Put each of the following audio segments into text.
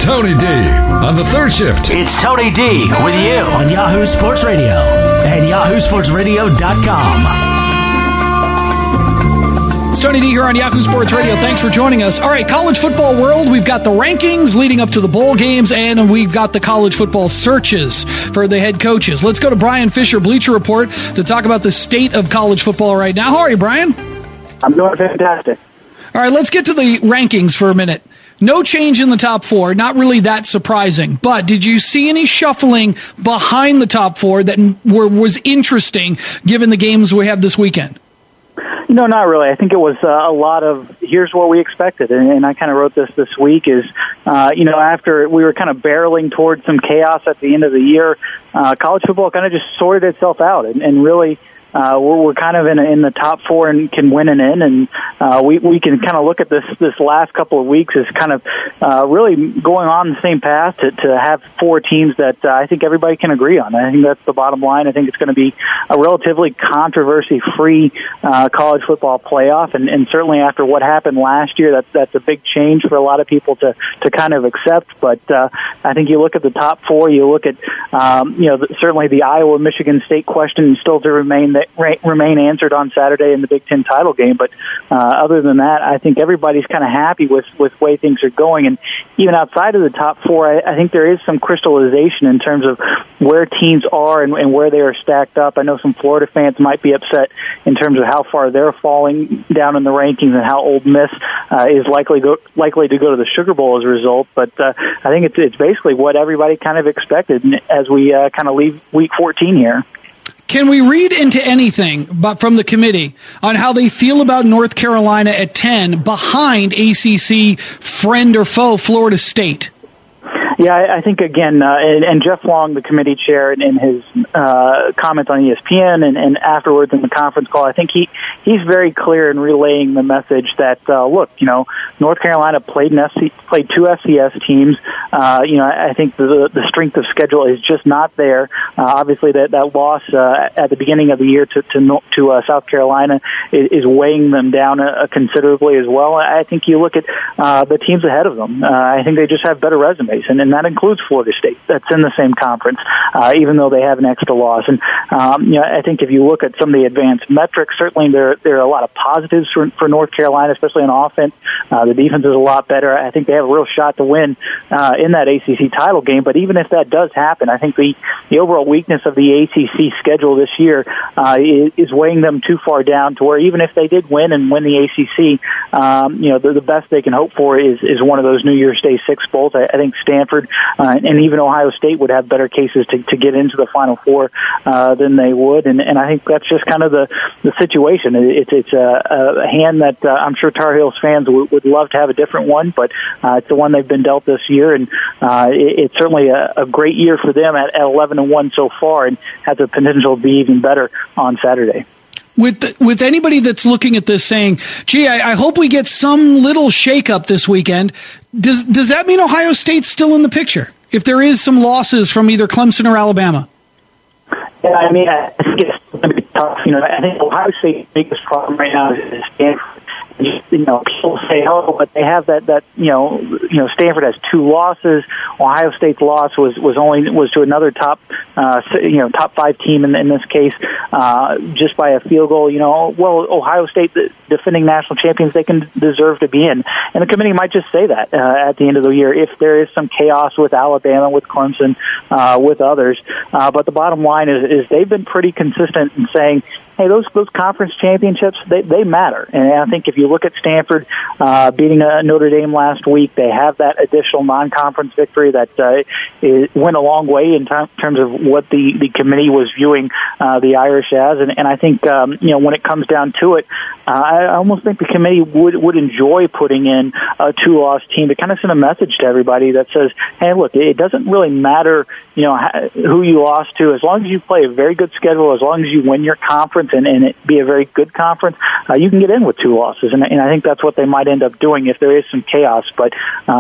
Tony D on the third shift. It's Tony D with you on Yahoo Sports Radio and yahoosportsradio.com. It's Tony D here on Yahoo Sports Radio. Thanks for joining us. All right, college football world, we've got the rankings leading up to the bowl games, and we've got the college football searches for the head coaches. Let's go to Brian Fisher, Bleacher Report, to talk about the state of college football right now. How are you, Brian? I'm doing fantastic. All right, let's get to the rankings for a minute. No change in the top four, not really that surprising. But did you see any shuffling behind the top four that was interesting given the games we have this weekend? No, not really. I think it was a lot of here's what we expected, and I kind of wrote this week is, after we were kind of barreling towards some chaos at the end of the year, college football kind of just sorted itself out, and really we're kind of in the top four and can win an in, and we can kind of look at this last couple of weeks as kind of really going on the same path to have four teams that I think everybody can agree on. I think that's the bottom line. I think it's going to be a relatively controversy-free college football playoff, and certainly after what happened last year, that's a big change for a lot of people to kind of accept. But I think you look at the top four, you look at certainly the Iowa-Michigan State question still to remain answered on Saturday in the Big Ten title game. But other than that, I think everybody's kind of happy with the way things are going. And even outside of the top four, I think there is some crystallization in terms of where teams are and where they are stacked up. I know some Florida fans might be upset in terms of how far they're falling down in the rankings and how Ole Miss is likely to go to the Sugar Bowl as a result. But I think it's basically what everybody kind of expected as we kind of leave Week 14 here. Can we read into anything from the committee on how they feel about North Carolina at 10 behind ACC friend or foe Florida State? Yeah, I think, again, and Jeff Long, the committee chair, in his comments on ESPN and afterwards in the conference call, I think he's very clear in relaying the message that, look, North Carolina played two FCS teams. I think the strength of schedule is just not there. Obviously, that loss at the beginning of the year to South Carolina is weighing them down considerably as well. I think you look at the teams ahead of them. I think they just have better resumes, and that includes Florida State. That's in the same conference, even though they have an extra loss. And I think if you look at some of the advanced metrics, certainly there are a lot of positives for North Carolina, especially on offense. The defense is a lot better. I think they have a real shot to win in that ACC title game. But even if that does happen, I think the overall weakness of the ACC schedule this year is weighing them too far down to where even if they did win the ACC, the best they can hope for is one of those New Year's Day Six Bowls. I think Stanford and even Ohio State would have better cases to get into the Final Four than they would, and I think that's just kind of the situation. It's a hand that I'm sure Tar Heels fans would love to have a different one, but it's the one they've been dealt this year, and it's certainly a great year for them at 11-1 so far, and has the potential to be even better on Saturday. With anybody that's looking at this saying, gee, I hope we get some little shakeup this weekend, does that mean Ohio State's still in the picture if there is some losses from either Clemson or Alabama? Yeah, I mean, I think it's going to be tough. I think Ohio State's biggest problem right now is Stanford. People say, oh, but they have that Stanford has two losses. Ohio State's loss was to another top five team in this case, just by a field goal. Well, Ohio State, the defending national champions, they can deserve to be in, and the committee might just say that at the end of the year if there is some chaos with Alabama, with Clemson, with others. But the bottom line is they've been pretty consistent in saying, hey, those conference championships, they matter. And I think if you look at Stanford beating Notre Dame last week, they have that additional non-conference victory that went a long way in terms of what the committee was viewing the Irish as. And I think, when it comes down to it, I almost think the committee would enjoy putting in a two-loss team to kind of send a message to everybody that says, hey, look, it doesn't really matter, who you lost to. As long as you play a very good schedule, as long as you win your conference, and it be a very good conference, you can get in with two losses, and I think that's what they might end up doing if there is some chaos. But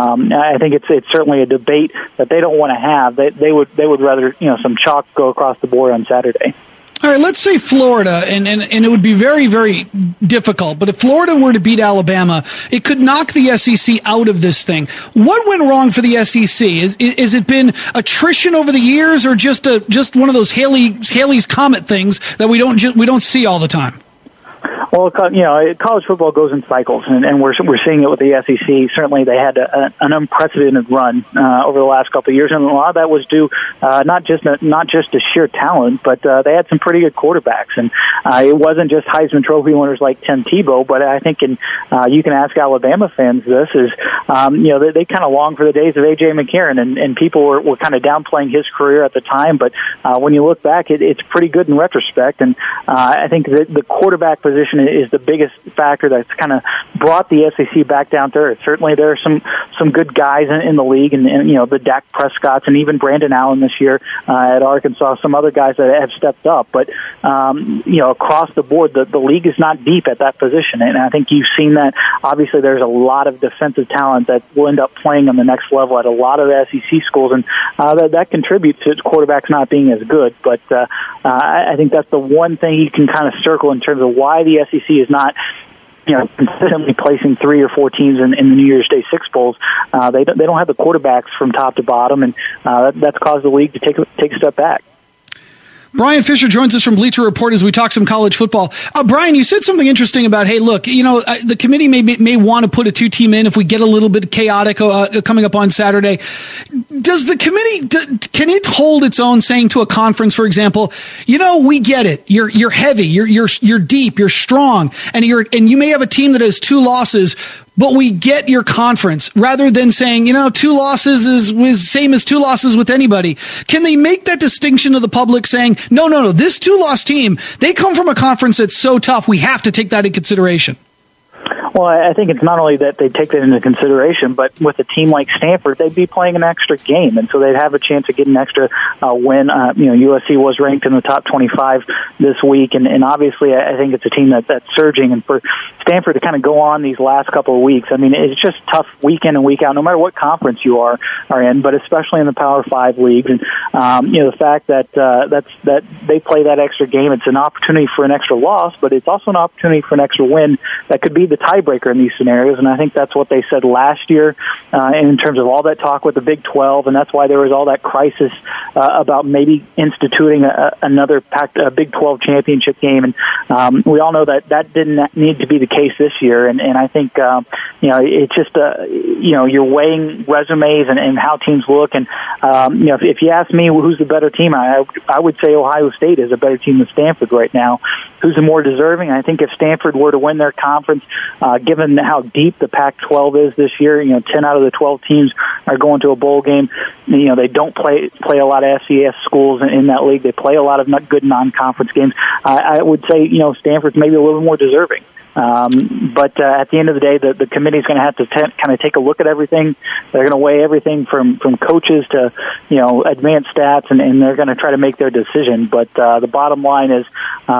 I think it's certainly a debate that they don't want to have. They would rather some chalk go across the board on Saturday. All right, let's say Florida, and it would be very, very difficult, but if Florida were to beat Alabama, it could knock the SEC out of this thing. What went wrong for the SEC? Is it been attrition over the years, or just one of those Halley's Comet things that we don't see all the time? Well, college football goes in cycles, and we're seeing it with the SEC. Certainly, they had an unprecedented run over the last couple of years, and a lot of that was due not just to sheer talent, but they had some pretty good quarterbacks, and it wasn't just Heisman Trophy winners like Tim Tebow. But I think, you can ask Alabama fans this is, they kind of long for the days of A.J. McCarron, and people were kind of downplaying his career at the time. But when you look back, it's pretty good in retrospect, and I think that the quarterback position is the biggest factor that's kind of brought the SEC back down to earth. Certainly, there are some good guys in the league, and the Dak Prescotts and even Brandon Allen this year at Arkansas. Some other guys that have stepped up, but across the board, the league is not deep at that position, and I think you've seen that. Obviously, there's a lot of defensive talent that will end up playing on the next level at a lot of the SEC schools, and that contributes to quarterbacks not being as good. But I think that's the one thing you can kind of circle in terms of why the SEC is not consistently placing 3 or 4 teams in the New Year's Day Six Bowls. They don't have the quarterbacks from top to bottom, and that's caused the league to take a step back. Brian Fisher joins us from Bleacher Report as we talk some college football. Brian, you said something interesting about, hey, look, the committee may want to put a 2-team in if we get a little bit chaotic coming up on Saturday. Does the committee, can it hold its own, saying to a conference, for example, we get it. You're heavy, you're deep, you're strong, and you may have a team that has 2 losses, but we get your conference, rather than saying, 2 losses is same as 2 losses with anybody. Can they make that distinction to the public, saying, no, this 2-loss team, they come from a conference that's so tough, we have to take that in consideration? Well, I think it's not only that they take that into consideration, but with a team like Stanford, they'd be playing an extra game, and so they'd have a chance to get an extra win. USC was ranked in the top 25 this week, and obviously I think it's a team that's surging, and for Stanford to kind of go on these last couple of weeks, I mean, it's just tough week in and week out, no matter what conference you are in, but especially in the Power 5 leagues, and the fact that that they play that extra game, it's an opportunity for an extra loss, but it's also an opportunity for an extra win that could be the tiebreaker in these scenarios, and I think that's what they said last year in terms of all that talk with the Big 12, and that's why there was all that crisis about maybe instituting another Big 12 championship game, and we all know that didn't need to be the case this year, and I think it's just you're weighing resumes and how teams look, and if you ask me who's the better team, I would say Ohio State is a better team than Stanford right now. Who's the more deserving? I think if Stanford were to win their conference, given how deep the Pac-12 is this year, 10 out of the 12 teams are going to a bowl game. They don't play a lot of FCS schools in that league. They play a lot of good non-conference games. I would say, Stanford's maybe a little more deserving. But at the end of the day, the committee is going to have to kind of take a look at everything. They're going to weigh everything from coaches to advanced stats, and they're going to try to make their decision. But the bottom line is,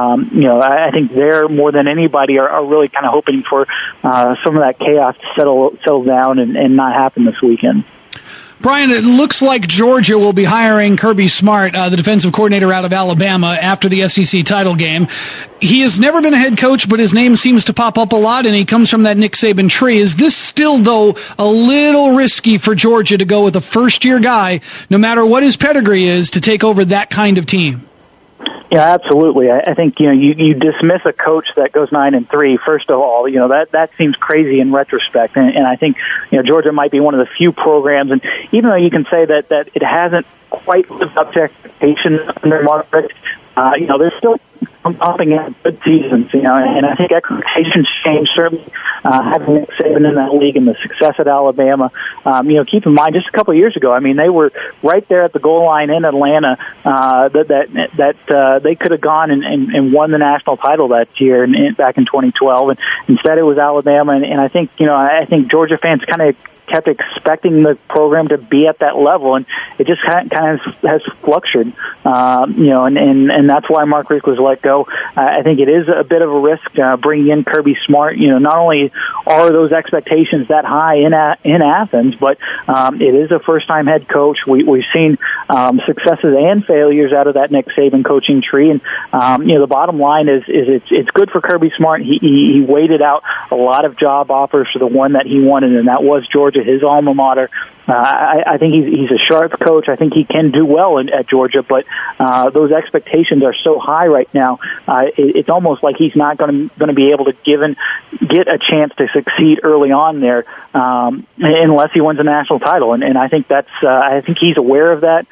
I think they're more than anybody are really kind of hoping for some of that chaos to settle down and not happen this weekend. Brian, it looks like Georgia will be hiring Kirby Smart, the defensive coordinator out of Alabama, after the SEC title game. He has never been a head coach, but his name seems to pop up a lot, and he comes from that Nick Saban tree. Is this still, though, a little risky for Georgia to go with a first-year guy, no matter what his pedigree is, to take over that kind of team? Yeah, absolutely. I think you dismiss a coach that goes 9-3. First of all, that seems crazy in retrospect, and I think Georgia might be one of the few programs. And even though you can say that it hasn't quite lived up to expectations under Mark Richt, there's still pumping in good seasons, and I think expectations change, certainly having Nick Saban in that league and the success at Alabama. Keep in mind, just a couple of years ago, I mean, they were right there at the goal line in Atlanta, that they could have gone and won the national title that year back in 2012, and instead it was Alabama, and I think Georgia fans kind of kept expecting the program to be at that level, and it just kind of has fluctuated, and that's why Mark Richt was let go. I think it is a bit of a risk bringing in Kirby Smart. Not only are those expectations that high in Athens, but it is a first-time head coach. We've seen successes and failures out of that Nick Saban coaching tree. And the bottom line is it's good for Kirby Smart. He waited out a lot of job offers for the one that he wanted, and that was Georgia, his alma mater. I think he's a sharp coach. I think he can do well at Georgia, but those expectations are so high right now. It's almost like he's not going to be able to get a chance to succeed early on there unless he wins a national title. And I think I think he's aware of that,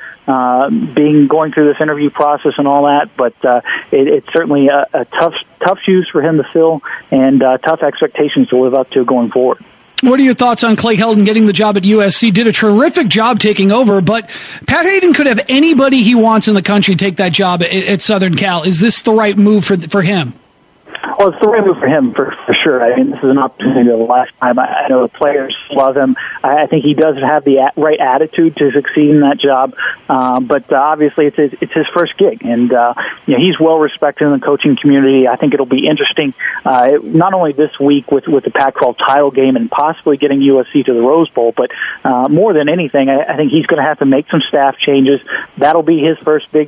going through this interview process and all that. But it's certainly a tough shoes for him to fill and tough expectations to live up to going forward. What are your thoughts on Clay Helton getting the job at USC? Did a terrific job taking over, but Pat Hayden could have anybody he wants in the country take that job at Southern Cal. Is this the right move for him? Well, it's the right move for him, for sure. I mean, this is an opportunity of a lifetime. I know the players love him. I think he does have the right attitude to succeed in that job. But obviously, it's his first gig, and he's well respected in the coaching community. I think it'll be interesting, not only this week with the Pac-12 title game and possibly getting USC to the Rose Bowl, but more than anything, I think he's going to have to make some staff changes. That'll be his first big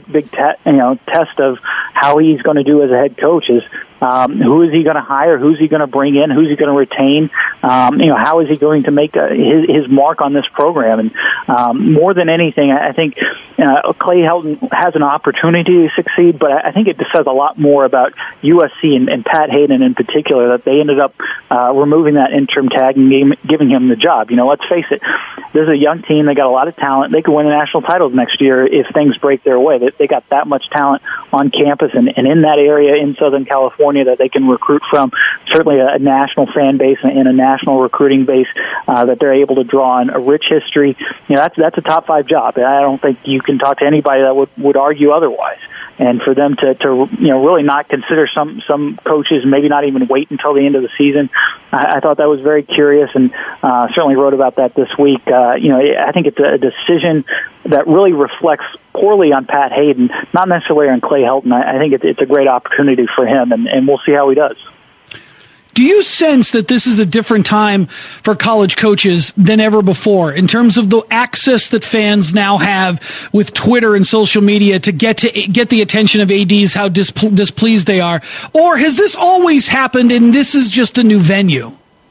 test of how he's going to do as a head coach. Who is he going to hire? Who's he going to bring in? Who's he going to retain? How is he going to make his mark on this program? And more than anything, I think Clay Helton has an opportunity to succeed, but I think it says a lot more about USC and Pat Hayden in particular that they ended up removing that interim tag and giving him the job. Let's face it, there's a young team. They got a lot of talent. They could win the national title next year if things break their way. They got that much talent on campus and in that area in Southern California that they can recruit from. Certainly a national fan base and a national recruiting base that they're able to draw on a rich history. That's a top 5 job. I don't think you can talk to anybody that would argue otherwise. And for them to really not consider some coaches, maybe not even wait until the end of the season, I thought that was very curious, and certainly wrote about that this week. I think it's a decision that really reflects poorly on Pat Hayden, not necessarily on Clay Helton. I think it's a great opportunity for him, and we'll see how he does. Do you sense that this is a different time for college coaches than ever before in terms of the access that fans now have with Twitter and social media to get the attention of ADs, how displeased they are? Or has this always happened and this is just a new venue?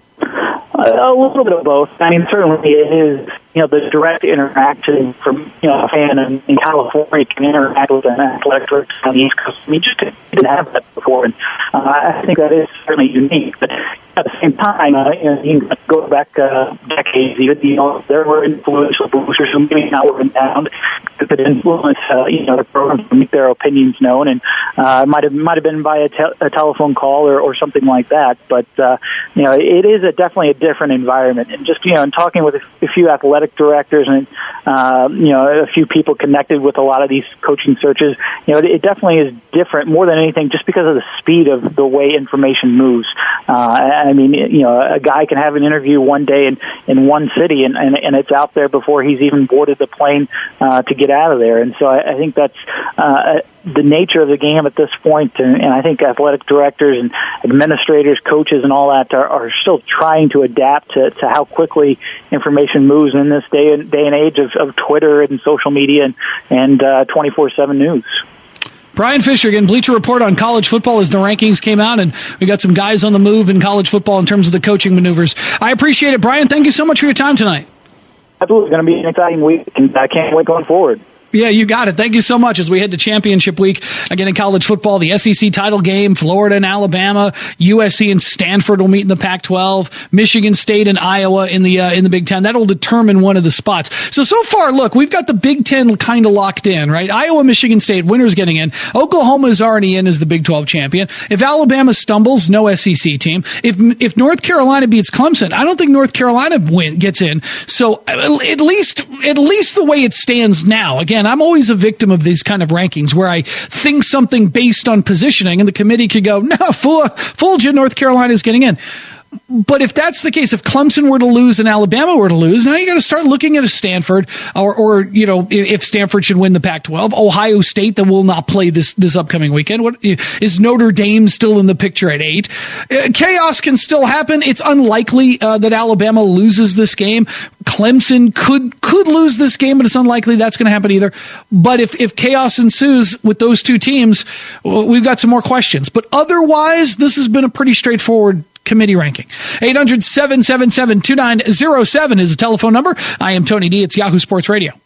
A little bit of both. I mean, certainly it is, the direct interaction from, a fan in California can interact with an athletic director on the East Coast. We just didn't have that before, and I think that is certainly unique. But at the same time, you can go back decades, even, there were influential boosters who maybe not were in town that could influence, the program to make their opinions known, and it might have been by a telephone call or something like that. But, it is definitely a different environment. And just, in talking with a few athletic directors and, a few people connected with a lot of these coaching searches, it definitely is different more than anything just because of the speed of the way information moves. I mean, a guy can have an interview one day in one city and it's out there before he's even boarded the plane to get out of there. And so I think that's the nature of the game at this point. And I think athletic directors and administrators, coaches, and all that are still trying to adapt to how quickly information moves in this day and age of Twitter and social media and 24/7 news. Brian Fisher, again, Bleacher Report on college football as the rankings came out, and we got some guys on the move in college football in terms of the coaching maneuvers. I appreciate it, Brian. Thank you so much for your time tonight. Absolutely. It's going to be an exciting week, and I can't wait going forward. Yeah, you got it. Thank you so much. As we head to championship week, again in college football, the SEC title game, Florida and Alabama, USC and Stanford will meet in the Pac-12, Michigan State and Iowa in the Big Ten. That'll determine one of the spots. So far, look, we've got the Big Ten kind of locked in, right? Iowa, Michigan State, winners getting in. Oklahoma is already in as the Big 12 champion. If Alabama stumbles, no SEC team. If North Carolina beats Clemson, I don't think North Carolina gets in. So at least the way it stands now, again, I'm always a victim of these kind of rankings where I think something based on positioning and the committee could go, no, fooled you, North Carolina is getting in. But if that's the case, if Clemson were to lose and Alabama were to lose, now you got to start looking at a Stanford or if Stanford should win the Pac-12, Ohio State that will not play this upcoming weekend. What is Notre Dame still in the picture at 8? Chaos can still happen. It's unlikely that Alabama loses this game. Clemson could lose this game, but it's unlikely that's going to happen either. But if chaos ensues with those two teams, we've got some more questions. But otherwise, this has been a pretty straightforward committee ranking. 800-777-2907 is the telephone number. I am Tony D. It's Yahoo Sports Radio.